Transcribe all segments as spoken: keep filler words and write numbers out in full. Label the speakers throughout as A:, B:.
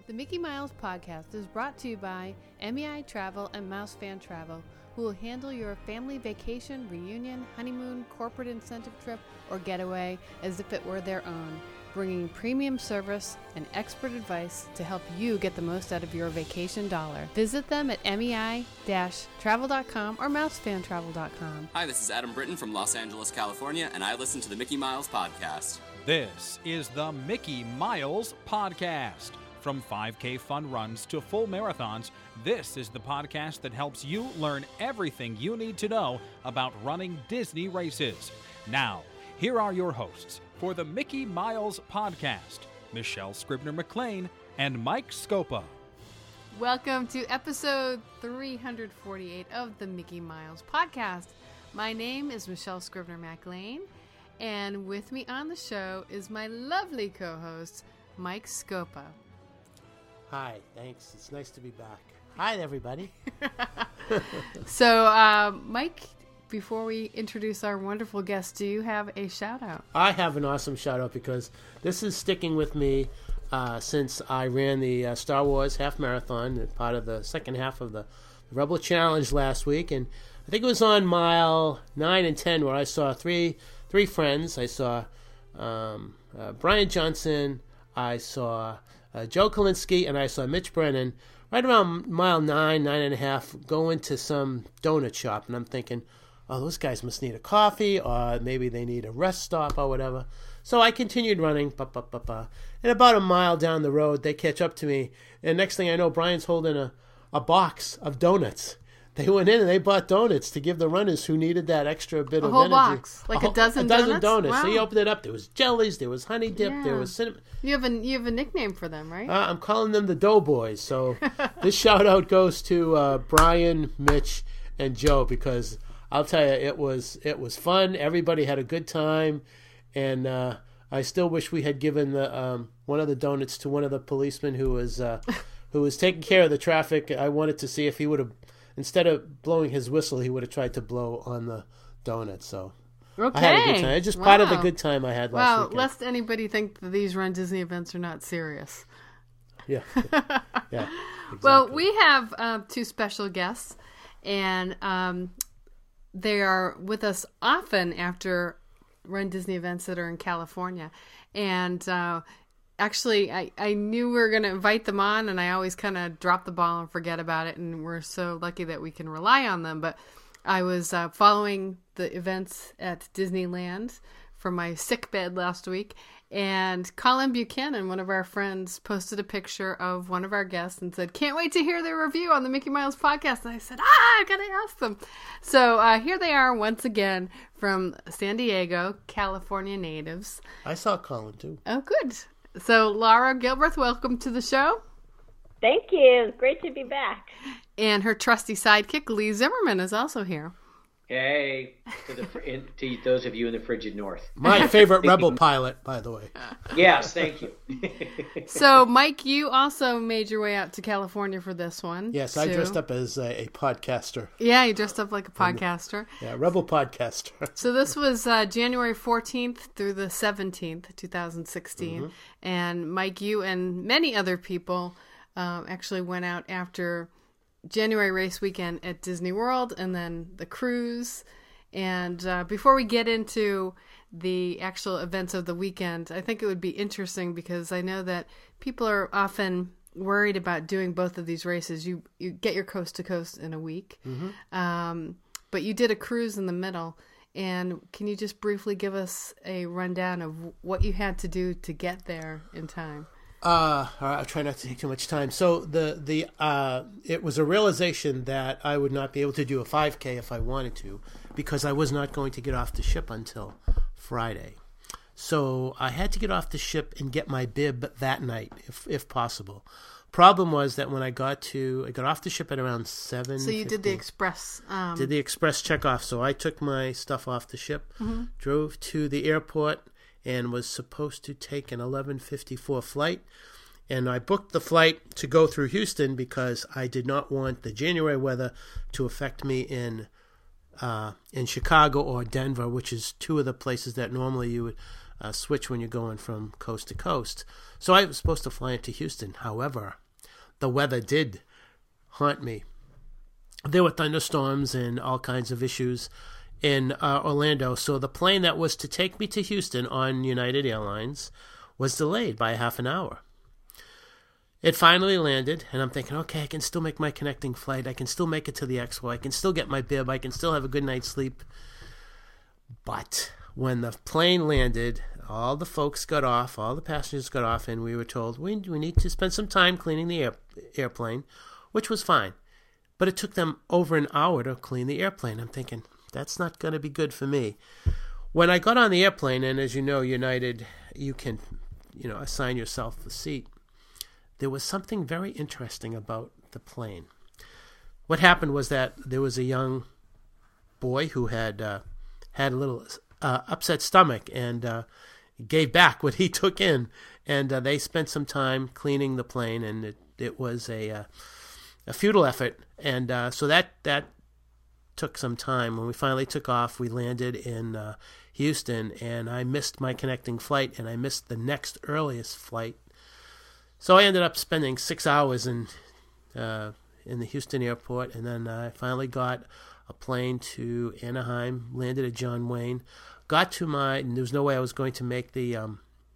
A: The Mickey Miles podcast is brought to you by M E I Travel and Mouse Fan Travel, who will handle your family vacation, reunion, honeymoon, corporate incentive trip, or getaway as if it were their own, bringing premium service and expert advice to help you get the most out of your vacation dollar. Visit them at M E I travel dot com or mouse fan travel dot com.
B: Hi, this is Adam Britton from Los Angeles, California, and I listen to the Mickey Miles podcast.
C: This is the Mickey Miles Podcast. From five K fun runs to full marathons, this is the podcast that helps you learn everything you need to know about running Disney races. Now, here are your hosts for the Mickey Miles Podcast, Michelle Scribner-McLean and Mike Scopa.
A: Welcome to episode three hundred forty-eight of the Mickey Miles Podcast. My name is Michelle Scribner-McLean, and with me on the show is my lovely co-host, Mike Scopa.
D: Hi, thanks. It's nice to be back. Hi, everybody.
A: So, uh, Mike, before we introduce our wonderful guest, do you have a shout-out?
D: I have an awesome shout-out because this is sticking with me uh, since I ran the uh, Star Wars Half Marathon, part of the second half of the Rebel Challenge last week. And I think it was on mile nine and ten where I saw three three friends. I saw um, uh, Brian Johnson, I saw uh, Joe Kalinsky, and I saw Mitch Brennan right around mile nine, nine and a half, go into some donut shop. And I'm thinking, oh, those guys must need a coffee, or maybe they need a rest stop or whatever. So I continued running, bah, bah, bah, bah. And about a mile down the road, they catch up to me. And next thing I know, Brian's holding a, a box of donuts. They went in and they bought donuts to give the runners who needed that extra bit
A: a
D: of
A: whole
D: energy.
A: box, like a,
D: a
A: dozen,
D: a dozen
A: donuts.
D: donuts.
A: Wow.
D: So he opened it up. There was jellies, there was honey dip,
A: Yeah.
D: there was cinnamon.
A: You have a you have a nickname for them, right?
D: Uh, I'm calling them the Doughboys. So this shout out goes to uh, Brian, Mitch, and Joe, because I'll tell you, it was it was fun. Everybody had a good time, and uh, I still wish we had given the um, one of the donuts to one of the policemen who was uh, who was taking care of the traffic. I wanted to see if he would have, instead of blowing his whistle, he would have tried to blow on the donut. So
A: Okay.
D: I had a good time. It's just
A: wow.
D: part of the good time I had last
A: Wow,
D: weekend.
A: lest anybody think that these Run Disney events are not serious.
D: Yeah, yeah. Exactly.
A: Well, we have uh, two special guests, and um, they are with us often after Run Disney events that are in California. And uh, actually, I, I knew we were going to invite them on, and I always kind of drop the ball and forget about it, and we're so lucky that we can rely on them. But I was uh, following the events at Disneyland from my sick bed last week, and Colin Buchanan, one of our friends, posted a picture of one of our guests and said, "Can't wait to hear their review on the Mickey Miles podcast." And I said, ah, I gotta ask them. So uh, here they are once again from San Diego, California natives.
D: I saw Colin too.
A: Oh, good. So Laura Gilbert, welcome to the show.
E: Thank you. It's great to be back.
A: And her trusty sidekick, Lee Zimmerman, is also here.
F: Hey, to, the, in, to those of you in the frigid north.
D: My favorite Rebel pilot, by the way.
F: Yes, thank you.
A: So, Mike, you also made your way out to California for this one.
D: Yes, I
A: too.
D: dressed up as a, a podcaster.
A: Yeah, you dressed up like a podcaster.
D: Yeah, Rebel podcaster.
A: So this was uh, January fourteenth through the seventeenth, twenty sixteen. Mm-hmm. And Mike, you and many other people um, actually went out after January race weekend at Disney World and then the cruise. And uh, before we get into the actual events of the weekend, I think it would be interesting because I know that people are often worried about doing both of these races. You you get your coast to coast in a week, mm-hmm. um, but you did a cruise in the middle. And can you just briefly give us a rundown of what you had to do to get there in time?
D: Uh, I'll try not to take too much time. So the the uh, it was a realization that I would not be able to do a five K if I wanted to, because I was not going to get off the ship until Friday. So I had to get off the ship and get my bib that night, if if possible. Problem was that when I got to, I got off the ship at around seven.
A: So you did the express. Um...
D: Did the express checkoff. So I took my stuff off the ship, mm-hmm. drove to the airport, and was supposed to take an eleven fifty-four flight. And I booked the flight to go through Houston because I did not want the January weather to affect me in uh, in Chicago or Denver, which is two of the places that normally you would uh, switch when you're going from coast to coast. So I was supposed to fly into Houston. However, the weather did haunt me. There were thunderstorms and all kinds of issues in uh, Orlando. So the plane that was to take me to Houston on United Airlines was delayed by half an hour. It finally landed, and I'm thinking, okay, I can still make my connecting flight. I can still make it to the Expo. I can still get my bib. I can still have a good night's sleep. But when the plane landed, all the folks got off, all the passengers got off, and we were told, we, we need to spend some time cleaning the air, airplane, which was fine. But it took them over an hour to clean the airplane. I'm thinking, that's not going to be good for me. When I got on the airplane, and as you know, United, you can, you know, assign yourself a seat. There was something very interesting about the plane. What happened was that there was a young boy who had uh, had a little uh, upset stomach and uh, gave back what he took in, and uh, they spent some time cleaning the plane, and it, it was a uh, a futile effort, and uh, so that that took some time. When we finally took off, we landed in uh, Houston, and I missed my connecting flight, and I missed the next earliest flight. So I ended up spending six hours in uh, in the Houston airport, and then I finally got a plane to Anaheim, landed at John Wayne, got to my, and there was no way I was going to make the um,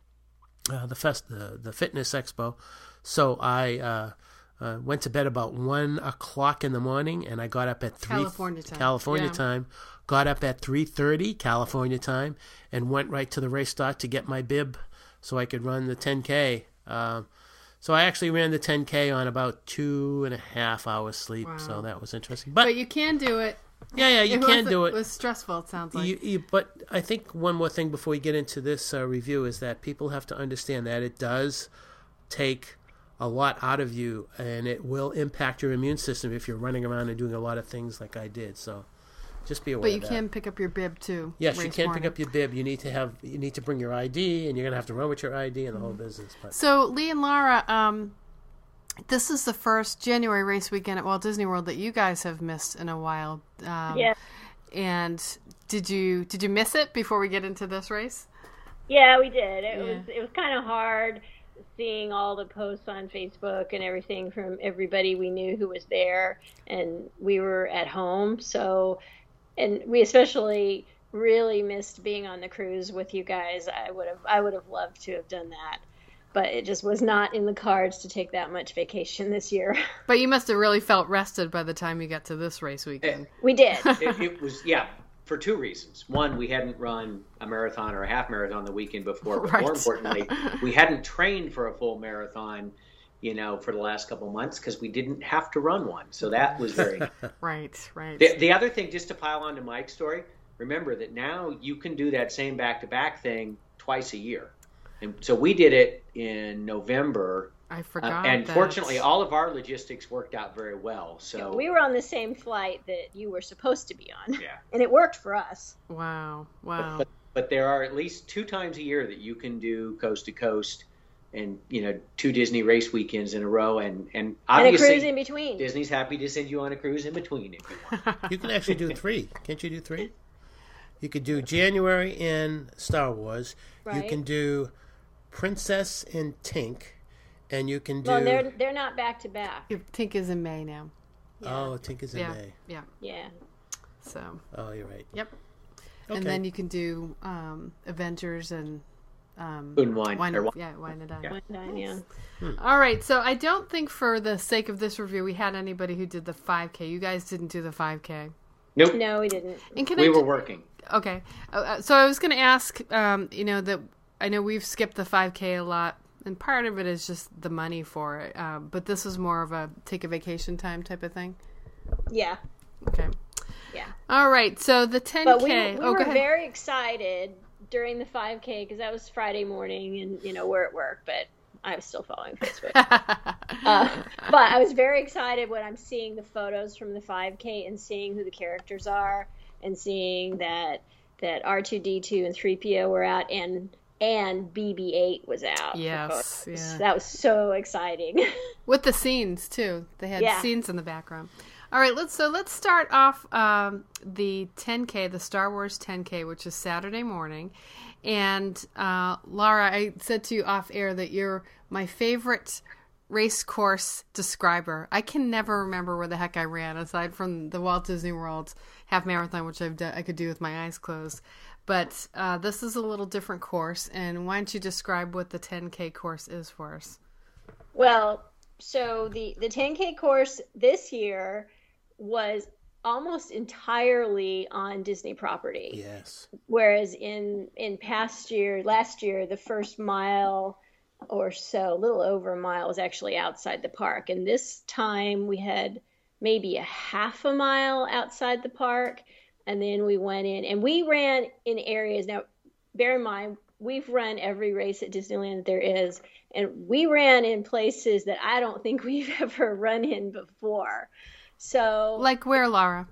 D: uh, the fest the, the fitness expo, so I uh, uh, went to bed about one o'clock in the morning, and I got up at three
A: California time.
D: California
A: Yeah.
D: time, got up at three thirty California time, and went right to the race start to get my bib so I could run the ten K. Uh, So I actually ran the ten K on about two and a half hours sleep,
A: Wow.
D: so that was interesting. But,
A: But you can do it.
D: yeah, yeah, you
A: It
D: can
A: was-
D: do
A: It
D: it.
A: was stressful, it sounds like.
D: You, you, but I think one more thing before we get into this uh, review is that people have to understand that it does take a lot out of you, and it will impact your immune system if you're running around and doing a lot of things like I did. So just be aware
A: but you
D: of that.
A: can pick up your bib, too.
D: Yes, you
A: race
D: can
A: morning.
D: pick up your bib. You need to have you need to bring your I D, and you're gonna have to run with your I D and the whole business. But
A: So, Lee and Laura, um, this is the first January race weekend at Walt Disney World that you guys have missed in a while. Um,
E: Yeah.
A: And did you did you miss it before we get into this race?
E: Yeah, we did. It
A: Yeah.
E: was it was kind of hard seeing all the posts on Facebook and everything from everybody we knew who was there, and we were at home. So, and we especially really missed being on the cruise with you guys. I would have I would have loved to have done that, but it just was not in the cards to take that much vacation this year.
A: But you must have really felt rested by the time you got to this race weekend.
E: We did.
F: it, it was, yeah, for two reasons. One, we hadn't run a marathon or a half marathon the weekend before, but
A: Right.
F: more importantly, we hadn't trained for a full marathon, you know, for the last couple of months because we didn't have to run one. So that was very
A: Right, right.
F: The, the other thing, just to pile on to Mike's story, remember that now you can do that same back-to-back thing twice a year. And so we did it in November.
A: I
F: Uh,
A: forgot
F: and
A: that.
F: fortunately, all of our logistics worked out very well. So
E: We were on the same flight that you were supposed to be on,
F: yeah.
E: and it worked for us.
A: Wow, wow.
F: But, but there are at least two times a year that you can do coast to coast and, you know, two Disney race weekends in a row. And, and
E: And a
F: obviously,
E: cruise in between.
F: Disney's happy to send you on a cruise in between if you want.
D: you can actually do three. Can't you do three? You could do January in Star Wars. You
E: Right.
D: can do Princess and Tink, and you can do.
E: Well, they're they're not back to back.
A: Tink is in May now.
D: Oh, Tink is in
A: Yeah,
D: May.
A: yeah.
E: Yeah.
A: So,
D: Oh, you're right.
A: yep.
D: Okay.
A: And then you can do um, Avengers and um,
F: Food and wine,
A: Wine,
F: or wine.
A: yeah, wine and dine.
F: Yeah.
E: One time, yeah.
A: All right, so I don't think for the sake of this review we had anybody who did the five K. You guys didn't do the five K.
F: Nope.
E: No, we didn't.
A: And can
F: We
A: I
F: were
A: ju-
F: working.
A: Okay. Uh, uh, so I was going to ask, um, you know, that I know we've skipped the five K a lot, and part of it is just the money for it. Um, but this is more of a take a vacation time type of thing.
E: Yeah.
A: Okay.
E: Yeah.
A: All right. So the ten K.
E: But we, we
A: oh,
E: were
A: go ahead.
E: very excited during the five K because that was Friday morning, and you know we're at work, but I was still following Facebook. uh, but I was very excited when I'm seeing the photos from the five K and seeing who the characters are, and seeing that that R two D two and three P O were out, and and B B eight was out. for
A: Yes,
E: photos.
A: yeah.
E: That was so exciting.
A: With the scenes too. They had
E: Yeah.
A: scenes in the background. All right, let's so let's start off um, the ten K, the Star Wars ten K, which is Saturday morning. And uh, Laura, I said to you off air that you're my favorite race course describer. I can never remember where the heck I ran, aside from the Walt Disney World half marathon, which I've done, I could do with my eyes closed. But uh, this is a little different course, and why don't you describe what the ten K course is for us?
E: Well, so the, the ten K course this year was almost entirely on Disney property.
D: Yes.
E: Whereas in, in past year, last year, the first mile or so, a little over a mile, was actually outside the park. And this time we had maybe a half a mile outside the park. And then we went in and we ran in areas. Now, bear in mind, we've run every race at Disneyland that there is. And we ran in places that I don't think we've ever run in before. So,
A: like where, Laura?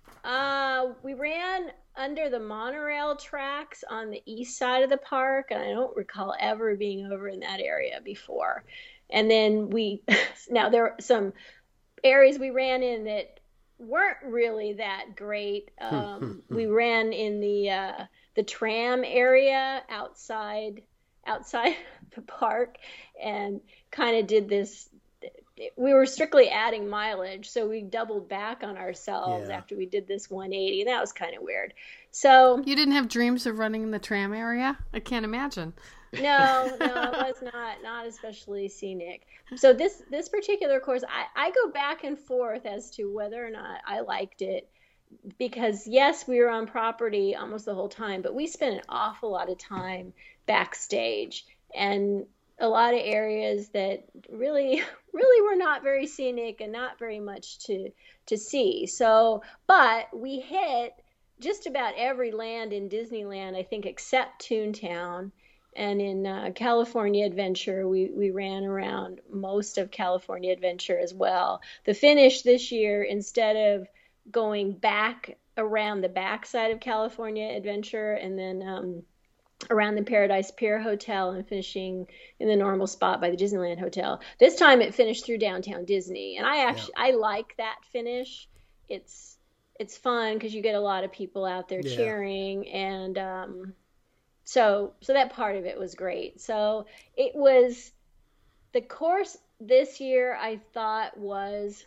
E: Uh, we ran under the monorail tracks on the east side of the park, and I don't recall ever being over in that area before. And then we, now there are some areas we ran in that weren't really that great. Um, we ran in the uh, the tram area outside outside the park, and kind of did this. We were strictly adding mileage, so we doubled back on ourselves yeah. after we did this one eighty. That was kind of weird. So
A: you didn't have dreams of running in the tram area? I can't imagine.
E: No, no, it was not not especially scenic. So this this particular course, I, I go back and forth as to whether or not I liked it, because yes, we were on property almost the whole time, but we spent an awful lot of time backstage and a lot of areas that really, really were not very scenic and not very much to to see. So, but we hit just about every land in Disneyland, I think, except Toontown. And in uh, California Adventure, we, we ran around most of California Adventure as well. The finish this year, instead of going back around the backside of California Adventure and then um, around the Paradise Pier Hotel and finishing in the normal spot by the Disneyland Hotel, this time it finished through Downtown Disney. And I actually, yeah. I like that finish. It's, it's fun because you get a lot of people out there yeah. cheering. And um, so, so that part of it was great. So it was, the course this year I thought was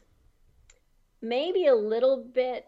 E: maybe a little bit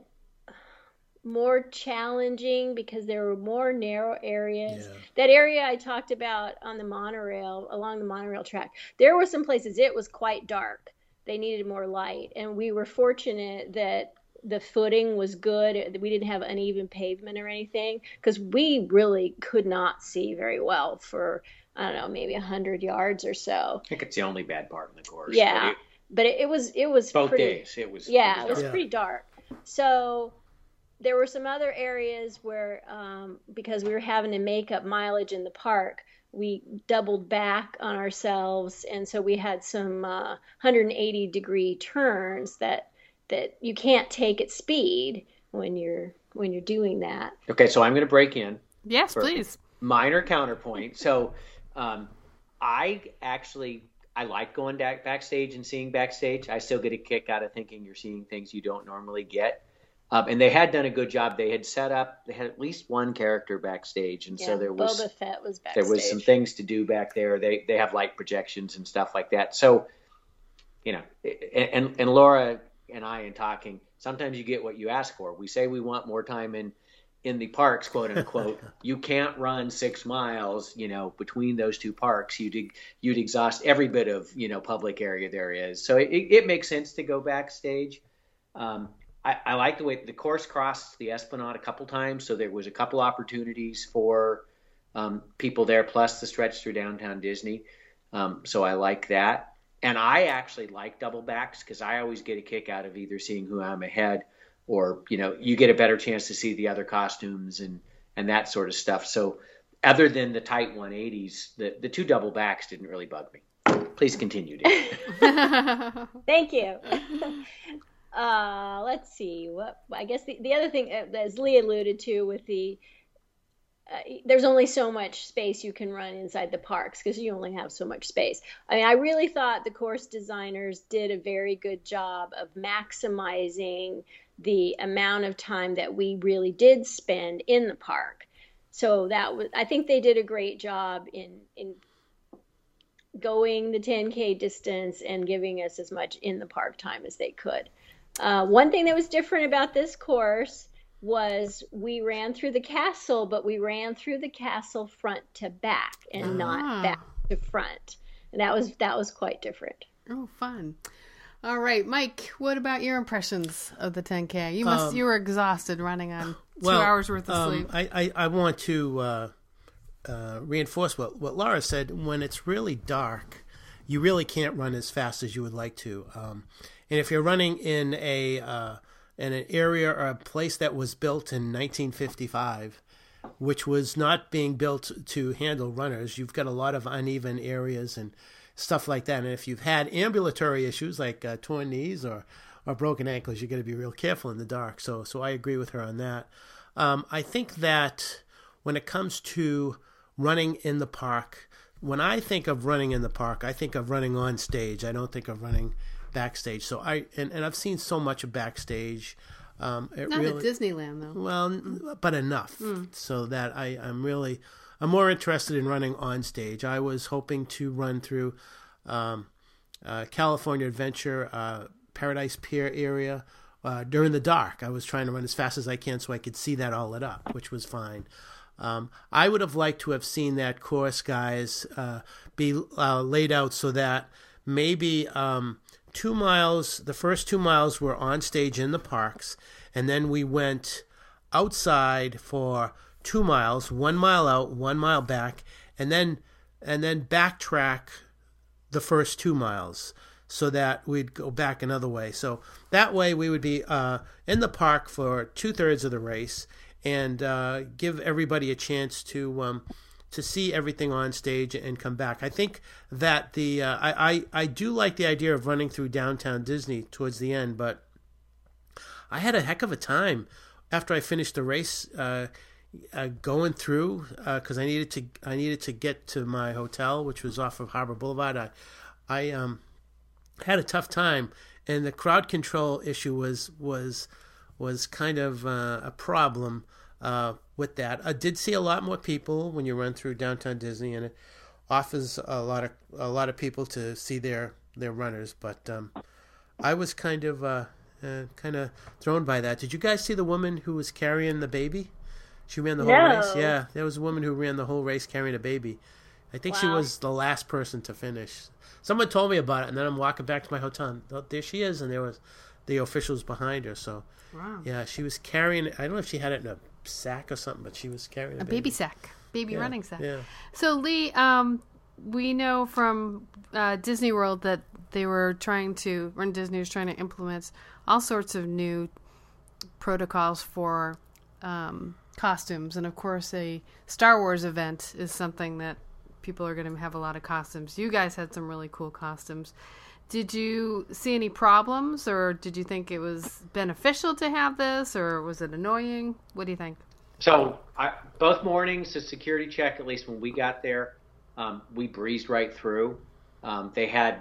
E: more challenging because there were more narrow areas. Yeah. That area I talked about on the monorail, along the monorail track, there were some places it was quite dark. They needed more light. And we were fortunate that the footing was good. We didn't have uneven pavement or anything, because we really could not see very well for, I don't know, maybe a hundred yards or so.
F: I think it's the only bad part in the course.
E: Yeah.
F: But it,
E: but it, it was, it was
F: both
E: pretty,
F: days. It was,
E: yeah,
F: it was,
E: it was pretty dark. So there were some other areas where, um, because we were having to make up mileage in the park, we doubled back on ourselves. And so we had some uh, one hundred eighty degree turns that, that you can't take at speed when you're, when you're doing that.
F: Okay. So I'm going to break in.
A: Yes, please.
F: Minor counterpoint. So um, I actually, I like going back backstage and seeing backstage. I still get a kick out of thinking you're seeing things you don't normally get. Um, and they had done a good job. They had set up, they had at least one character backstage. And
E: yeah,
F: so there was,
E: Boba Fett was backstage.
F: There was some things to do back there. They they have light projections and stuff like that. So, you know, and, and Laura and I in talking, sometimes you get what you ask for. We say we want more time in, in the parks, quote unquote. You can't run six miles, you know, between those two parks. You'd, you'd exhaust every bit of, you know, public area there is. So it, it makes sense to go backstage. Um, I, I like the way the course crossed the Esplanade a couple times, so there was a couple opportunities for um, people there, plus the stretch through downtown Disney. Um, so I like that. And I actually like double backs because I always get a kick out of either seeing who I'm ahead or, you know, you get a better chance to see the other costumes and, and that sort of stuff. So other than the tight one eighties, the, the two double backs didn't really bug me. Please continue, Dave.
E: Thank you. Uh, let's see. What I guess the, the other thing, as Lee alluded to, with the uh, there's only so much space you can run inside the parks because you only have so much space. I mean, I really thought the course designers did a very good job of maximizing the amount of time that we really did spend in the park. So that was, I think they did a great job in, in going the ten K distance and giving us as much in the park time as they could. Uh, one thing that was different about this course was we ran through the castle, but we ran through the castle front to back and ah. not back to front. And that was that was quite different.
A: Oh, fun. All right, Mike, what about your impressions of the ten K? You must um, you were exhausted running on two
D: well,
A: hours worth of
D: um,
A: sleep.
D: I, I, I want to uh, uh, reinforce what, what Laura said. When it's really dark, you really can't run as fast as you would like to. Um, and if you're running in a uh, in an area or a place that was built in nineteen fifty-five, which was not being built to handle runners, you've got a lot of uneven areas and stuff like that. And if you've had ambulatory issues like uh, torn knees or, or broken ankles, you're going to be real careful in the dark. So so I agree with her on that. Um, I think that when it comes to running in the park, when I think of running in the park, I think of running on stage. I don't think of running backstage. So I and, and I've seen so much of backstage. Um, it
A: Not
D: really,
A: at Disneyland, though.
D: Well, but enough mm. so that I, I'm really I'm more interested in running on stage. I was hoping to run through um, uh, California Adventure, uh, Paradise Pier area uh, during the dark. I was trying to run as fast as I can so I could see that all lit up, which was fine. Um, I would have liked to have seen that course, guys, uh, be uh, laid out so that maybe um, two miles, the first two miles were on stage in the parks, and then we went outside for two miles, one mile out, one mile back, and then and then backtrack the first two miles so that we'd go back another way. So that way we would be uh, in the park for two-thirds of the race and uh, give everybody a chance to um, to see everything on stage and come back. I think that the uh, I, I, I do like the idea of running through downtown Disney towards the end, but I had a heck of a time after I finished the race uh, uh, going through because uh, I needed to I needed to get to my hotel, which was off of Harbor Boulevard. I I um, had a tough time, and the crowd control issue was was was kind of uh, a problem uh, with that. I did see a lot more people when you run through downtown Disney, and it offers a lot of a lot of people to see their their runners. But um, I was kind of uh, uh, kind of thrown by that. Did you guys see the woman who was carrying the baby? She ran the whole
E: no.
D: race. Yeah, there was a woman who ran the whole race carrying a baby. I think wow. she was the last person to finish. Someone told me about it, and then I'm walking back to my hotel. And there she is, and there was the officials behind her. So,
A: wow.
D: yeah, she was carrying. I don't know if she had it in a sack or something, but she was carrying a,
A: a
D: baby.
A: baby sack, baby
D: yeah,
A: running sack.
D: Yeah.
A: So, Lee, um, we know from uh, Disney World that they were trying to, Run Disney was trying to implement all sorts of new protocols for um, costumes, and of course, a Star Wars event is something that people are going to have a lot of costumes. You guys had some really cool costumes. Did you see any problems, or did you think it was beneficial to have this, or was it annoying? What do you think?
F: So I, both mornings, the security check, at least when we got there, um, we breezed right through. Um, they had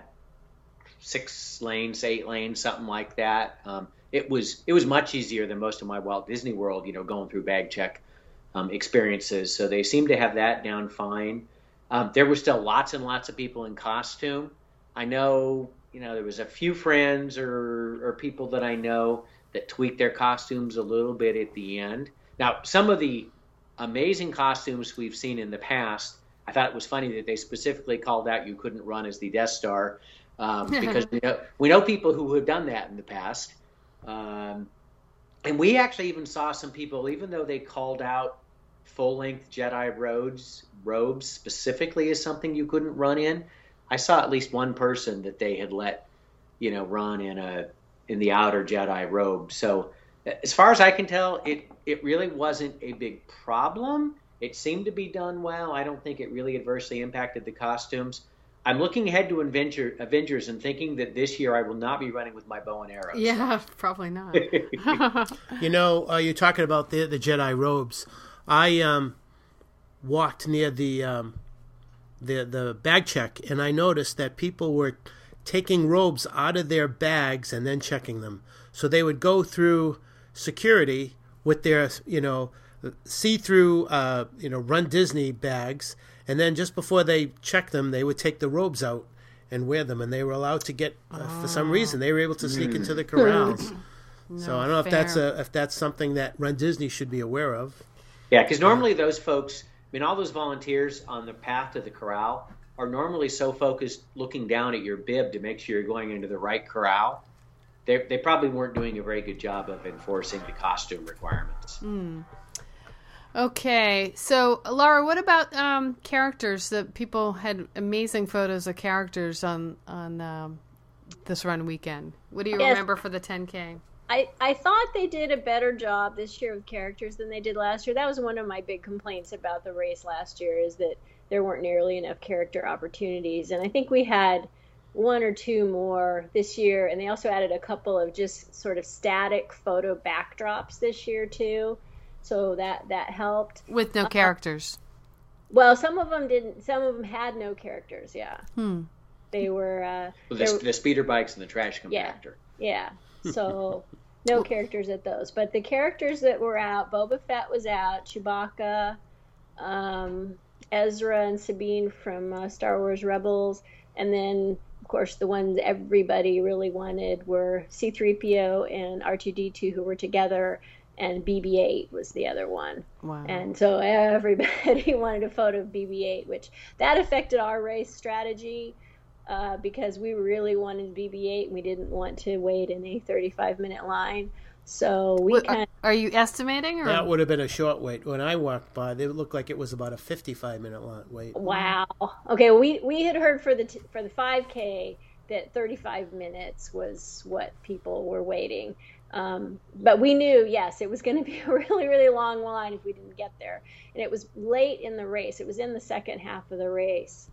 F: six lanes, eight lanes, something like that. Um, it was it was much easier than most of my Walt Disney World, you know, going through bag check um, experiences. So they seemed to have that down fine. Um, there were still lots and lots of people in costume. I know, you know, there was a few friends or, or people that I know that tweaked their costumes a little bit at the end. Now, some of the amazing costumes we've seen in the past, I thought it was funny that they specifically called out you couldn't run as the Death Star um, because we know, we know people who have done that in the past. Um, and we actually even saw some people, even though they called out full-length Jedi robes, robes specifically as something you couldn't run in, I saw at least one person that they had let, you know, run in a in the outer Jedi robe. So as far as I can tell, it it really wasn't a big problem. It seemed to be done well. I don't think it really adversely impacted the costumes. I'm looking ahead to Avenger, Avengers and thinking that this year I will not be running with my bow and arrows.
A: Yeah, probably not.
D: You know, uh, you're talking about the the Jedi robes. I um walked near the um, the the bag check, and I noticed that people were taking robes out of their bags and then checking them. So they would go through security with their, you know, see-through, uh, you know, Run Disney bags, and then just before they check them, they would take the robes out and wear them, and they were allowed to get, uh, oh. for some reason, they were able to sneak into the corrals. No, so I don't know fair. if that's a if that's something that Run Disney should be aware of.
F: Yeah, because normally those folks, I mean, all those volunteers on the path to the corral are normally so focused looking down at your bib to make sure you're going into the right corral. They they probably weren't doing a very good job of enforcing the costume requirements.
A: Mm. Okay, so Laura, what about um, characters? That people had amazing photos of characters on on um, this run weekend. What do you yes. remember for the ten K?
E: I, I thought they did a better job this year with characters than they did last year. That was one of my big complaints about the race last year, is that there weren't nearly enough character opportunities. And I think we had one or two more this year, and they also added a couple of just sort of static photo backdrops this year too. So that, that helped.
A: With no characters.
E: Uh, well, some of them didn't. Some of them had no characters, yeah.
A: Hmm.
E: They were... Uh,
F: well,
E: they
F: the,
E: were,
F: the speeder bikes and the trash compactor.
E: Yeah, yeah. So no characters at those. But the characters that were out, Boba Fett was out, Chewbacca, um, Ezra and Sabine from uh, Star Wars Rebels, and then, of course, the ones everybody really wanted were C three P O and R two D two, who were together, and B B eight was the other one.
A: Wow.
E: And so everybody wanted a photo of B B eight, which that affected our race strategy. Uh, because we really wanted B B eight and we didn't want to wait in a thirty-five minute line. So we kind of...
A: Are you estimating? Or?
D: That would have been a short wait. When I walked by, it looked like it was about a fifty-five minute long wait.
E: Wow. Okay, we we had heard for the t- for the five K that thirty-five minutes was what people were waiting. Um, but we knew, yes, it was going to be a really, really long line if we didn't get there. And it was late in the race. It was in the second half of the race.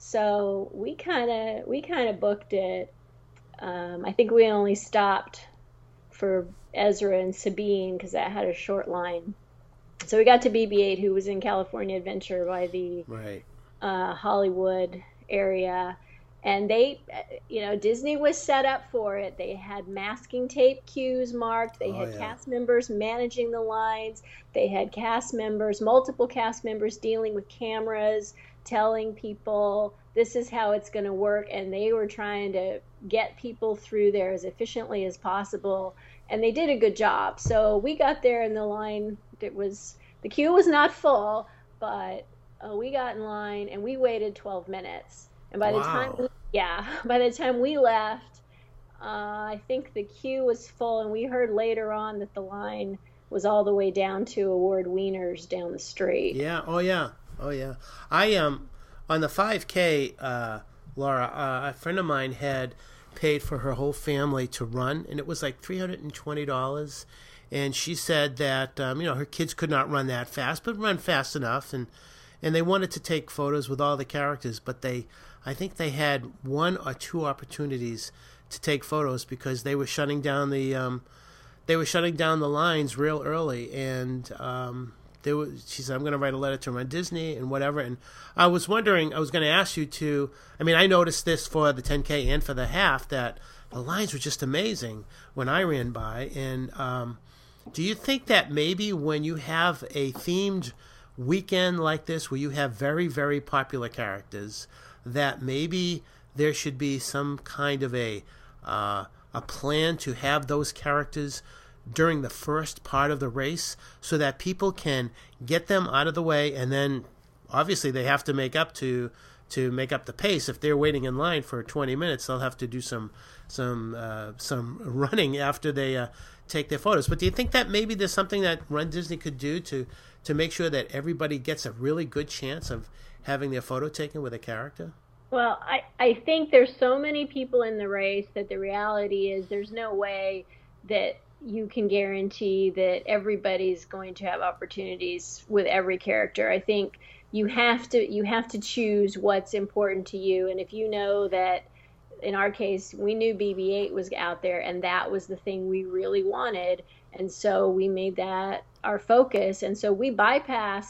E: So we kind of we kind of booked it. Um, I think we only stopped for Ezra and Sabine because that had a short line. So we got to B B eight, who was in California Adventure by the
D: right.
E: uh, Hollywood area, and they, you know, Disney was set up for it. They had masking tape cues marked. They
D: oh,
E: had
D: yeah.
E: cast members managing the lines. They had cast members, multiple cast members dealing with cameras, telling people this is how it's going to work, and they were trying to get people through there as efficiently as possible, and they did a good job. So we got there in the line. It was the queue was not full, but uh, we got in line and we waited twelve minutes. And by
D: wow.
E: the time, we, yeah, by the time we left, uh, I think the queue was full, and we heard later on that the line was all the way down to Award Wieners down the street.
D: Yeah. Oh yeah. Oh yeah. I um on the five K, uh, Laura, uh, a friend of mine had paid for her whole family to run, and it was like three hundred and twenty dollars. And she said that um, you know her kids could not run that fast, but run fast enough, and and they wanted to take photos with all the characters, but they, I think they had one or two opportunities to take photos because they were shutting down the um, they were shutting down the lines real early, and um, they were, she said, I'm going to write a letter to Run Disney and whatever. And I was wondering, I was going to ask you to, I mean, I noticed this for the ten K and for the half, that the lines were just amazing when I ran by. And um, do you think that maybe when you have a themed weekend like this, where you have very, very popular characters, that maybe there should be some kind of a uh, a plan to have those characters during the first part of the race so that people can get them out of the way, and then obviously they have to make up to to make up the pace. If they're waiting in line for twenty minutes, they'll have to do some some uh, some running after they uh, take their photos. But do you think that maybe there's something that Run Disney could do to to make sure that everybody gets a really good chance of having their photo taken with a character?
E: Well, I, I think there's so many people in the race that the reality is there's no way that you can guarantee that everybody's going to have opportunities with every character. I think you have to you have to choose what's important to you. And if you know that, in our case, we knew B B eight was out there and that was the thing we really wanted, and so we made that our focus. And so we bypassed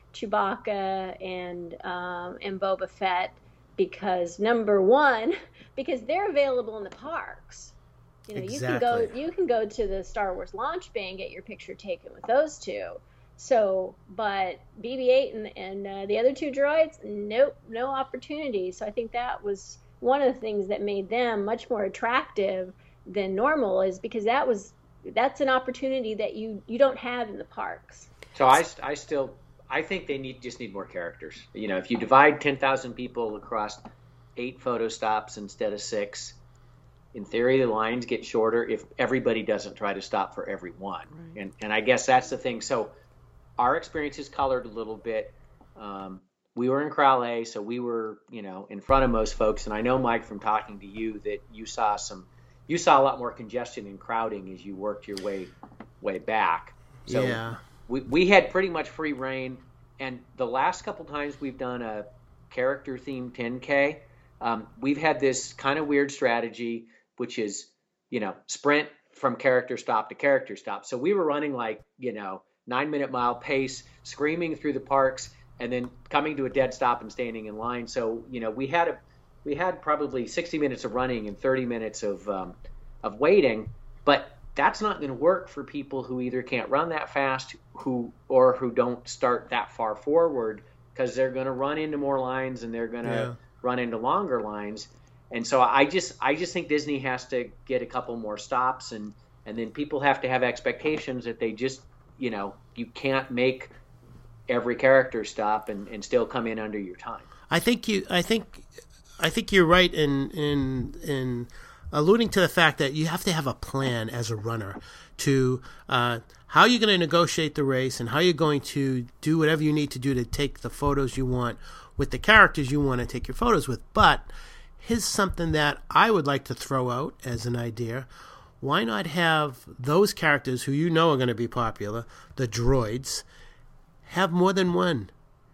E: Chewbacca and um, and Boba Fett because number one, because they're available in the parks. You know,
D: Exactly.
E: you can go you can go to the Star Wars launch bay and get your picture taken with those two. So, but B B eight and and uh, the other two droids, nope, no opportunity. So I think that was one of the things that made them much more attractive than normal, is because that was that's an opportunity that you you don't have in the parks.
F: So I, I still I think they need just need more characters. You know, if you divide ten thousand people across eight photo stops instead of six, in theory the lines get shorter if everybody doesn't try to stop for every one. Right. And and I guess that's the thing. So our experience is colored a little bit. Um, we were in Corral A, so we were, you know, in front of most folks. And I know, Mike, from talking to you, that you saw some, you saw a lot more congestion and crowding as you worked your way, way back. So
D: yeah.
F: we we had pretty much free reign. And the last couple times we've done a character themed ten K, um, we've had this kind of weird strategy, which is, you know, sprint from character stop to character stop. So we were running like, you know, nine minute mile pace, screaming through the parks, and then coming to a dead stop and standing in line. So, you know, we had a, we had probably sixty minutes of running and thirty minutes of, um, of waiting, but that's not going to work for people who either can't run that fast, who, or who don't start that far forward, because they're going to run into more lines and they're going to yeah. run into longer lines. And so I just, I just think Disney has to get a couple more stops, and, and then people have to have expectations that they just, you know, you can't make every character stop and, and still come in under your time.
D: I think you. I think. I think you're right in in in alluding to the fact that you have to have a plan as a runner to uh, how you're going to negotiate the race and how you're going to do whatever you need to do to take the photos you want with the characters you want to take your photos with. But here's something that I would like to throw out as an idea. Why not have those characters who you know are going to be popular, the droids, have more than one?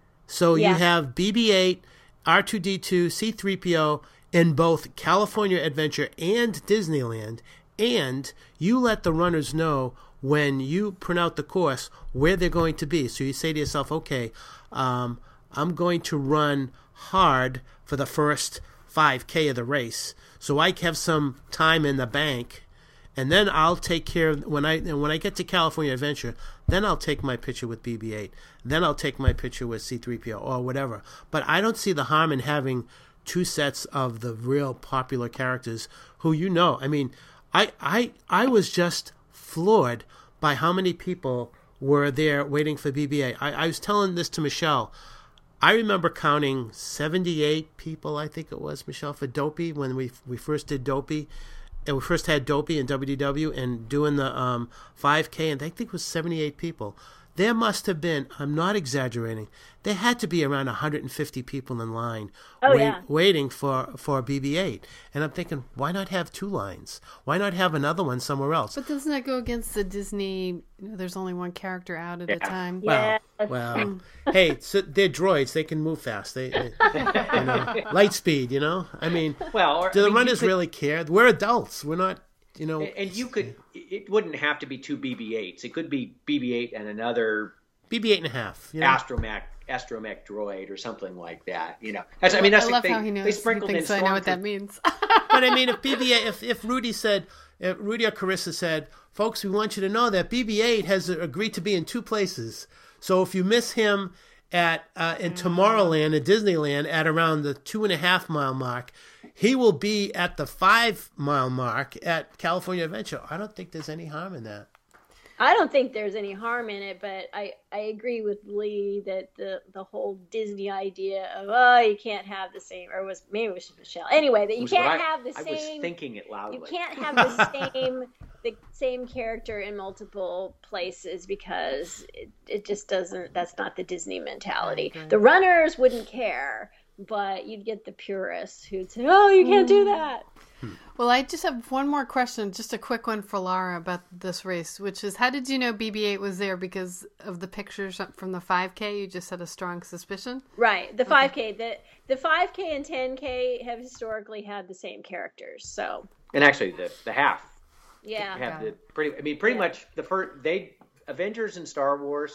D: So yeah. you have B B eight, R two D two, C three P O in both California Adventure and Disneyland, and you let the runners know when you print out the course where they're going to be. So you say to yourself, okay, um, I'm going to run hard for the first five K of the race, so I have some time in the bank. And then I'll take care of, when I when I get to California Adventure, then I'll take my picture with B B eight. Then I'll take my picture with C three P O or whatever. But I don't see the harm in having two sets of the real popular characters who you know. I mean, I I I was just floored by how many people were there waiting for B B eight. I, I was telling this to Michelle. I remember counting seventy-eight people, I think it was, Michelle, for Dopey when we we first did Dopey. And we first had Dopey and W D W and doing the um, five K, and I think it was seventy-eight people. There must have been, I'm not exaggerating, there had to be around one hundred fifty people in line
E: oh,
D: wait,
E: yeah.
D: waiting for, for B B eight. And I'm thinking, why not have two lines? Why not have another one somewhere else?
A: But doesn't that go against the Disney, you know, there's only one character out at yeah. a time?
D: Well,
E: yes.
D: well hey, so they're droids. They can move fast. They, they you know, light speed, you know? I mean,
F: well, or,
D: do the
F: I mean,
D: runners
F: could,
D: really care? We're adults. We're not... You know,
F: and you could, it wouldn't have to be two B B eights. It could be B B eight and another
D: B B eight and a half, you know?
F: astromech, astromech droid or something like that. You know, that's, I mean, that's
A: I
F: like
A: love
F: they,
A: how he knows.
F: they sprinkled
A: he
F: in.
A: thinks I know what that means.
D: But I mean, if B B eight, if if Rudy said, if Rudy or Carissa said, folks, we want you to know that B B eight has agreed to be in two places. So if you miss him at uh, in Tomorrowland at Disneyland at around the two and a half mile mark, he will be at the five mile mark at California Adventure. I don't think there's any harm in that.
E: I don't think there's any harm in it, but I, I agree with Lee that the, the whole Disney idea of, oh, you can't have the same, or was maybe it was Michelle. Anyway, that you can't
F: I,
E: have the
F: I
E: same.
F: I was thinking it loudly.
E: You can't have the same the same character in multiple places because it, it just doesn't. That's not the Disney mentality. Okay. The runners wouldn't care, but you'd get the purists who'd say, oh, you can't do that.
A: Well, I just have one more question, just a quick one for Laura about this race, which is, how did you know B B eight was there? Because of the pictures from the five K? You just had a strong suspicion?
E: Right, the five K. The, the five K and ten K have historically had the same characters, so.
F: And actually, the, the half.
E: Yeah.
F: Have the pretty, I mean, pretty yeah. much the first, they, Avengers and Star Wars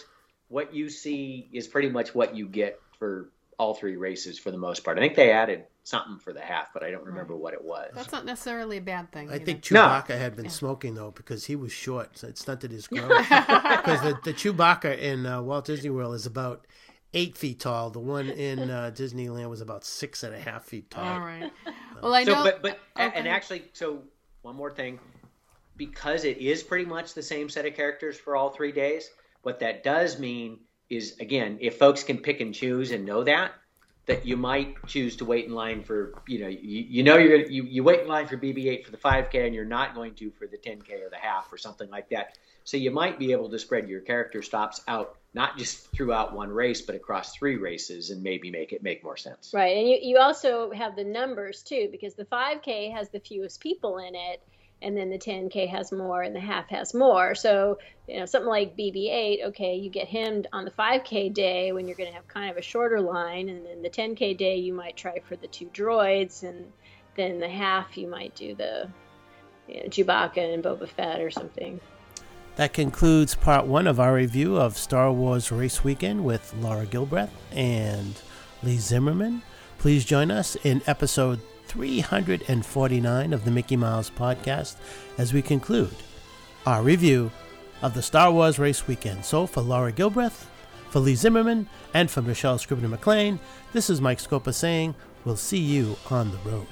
F: what you see is pretty much what you get for all three races for the most part. I think they added something for the half, but I don't remember what it was.
A: That's not necessarily a bad thing.
D: I
A: you
D: think
A: know?
D: Chewbacca no. had been yeah. smoking, though, because he was short, so it stunted his growth. Because the, the Chewbacca in uh, Walt Disney World is about eight feet tall. The one in uh, Disneyland was about six and a half feet tall.
A: All right. Well, I
F: so,
A: know.
F: But, but
A: okay.
F: and actually, so one more thing. Because it is pretty much the same set of characters for all three days, what that does mean is, again, if folks can pick and choose and know that, that you might choose to wait in line for, you know, you, you know, you're you, you wait in line for B B eight for the five K and you're not going to for the ten K or the half or something like that. So you might be able to spread your character stops out, not just throughout one race, but across three races and maybe make it make more sense.
E: Right. And you, you also have the numbers too, because the five K has the fewest people in it. And then the ten K has more and the half has more. So, you know, something like B B eight, okay, you get him on the five K day when you're going to have kind of a shorter line. And then the ten K day, you might try for the two droids. And then the half, you might do the you know, Chewbacca and Boba Fett or something.
D: That concludes part one of our review of Star Wars Race Weekend with Laura Gilbreth and Lee Zimmerman. Please join us in episode three hundred forty-nine of the Mickey Miles Podcast as we conclude our review of the Star Wars Race Weekend. So for Laura Gilbreth, for Lee Zimmerman, and for Michelle Scribner-McLean, this is Mike Scopa saying we'll see you on the road.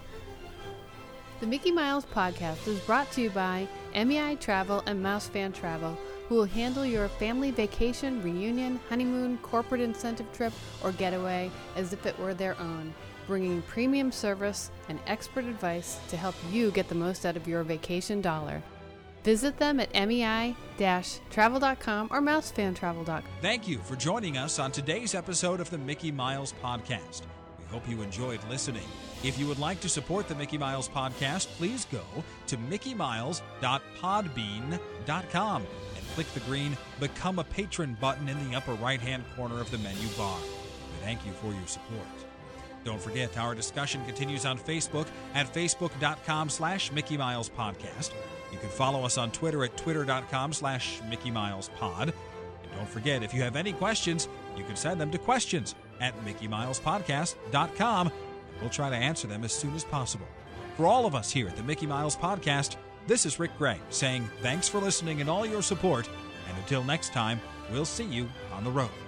A: The Mickey Miles Podcast is brought to you by M E I Travel and Mouse Fan Travel, who will handle your family vacation, reunion, honeymoon, corporate incentive trip, or getaway as if it were their own, bringing premium service and expert advice to help you get the most out of your vacation dollar. Visit them at M E I travel dot com or mouse fan travel dot com.
C: Thank you for joining us on today's episode of the Mickey Miles Podcast. We hope you enjoyed listening. If you would like to support the Mickey Miles Podcast, please go to mickey miles dot podbean dot com and click the green Become a Patron button in the upper right-hand corner of the menu bar. We thank you for your support. Don't forget, our discussion continues on Facebook at facebook dot com slash Mickey Miles Podcast. You can follow us on Twitter at twitter dot com slash Mickey Miles Pod. And don't forget, if you have any questions, you can send them to questions at mickey miles podcast dot com. We'll try to answer them as soon as possible. For all of us here at the Mickey Miles Podcast, this is Rick Gray saying thanks for listening and all your support. And until next time, we'll see you on the road.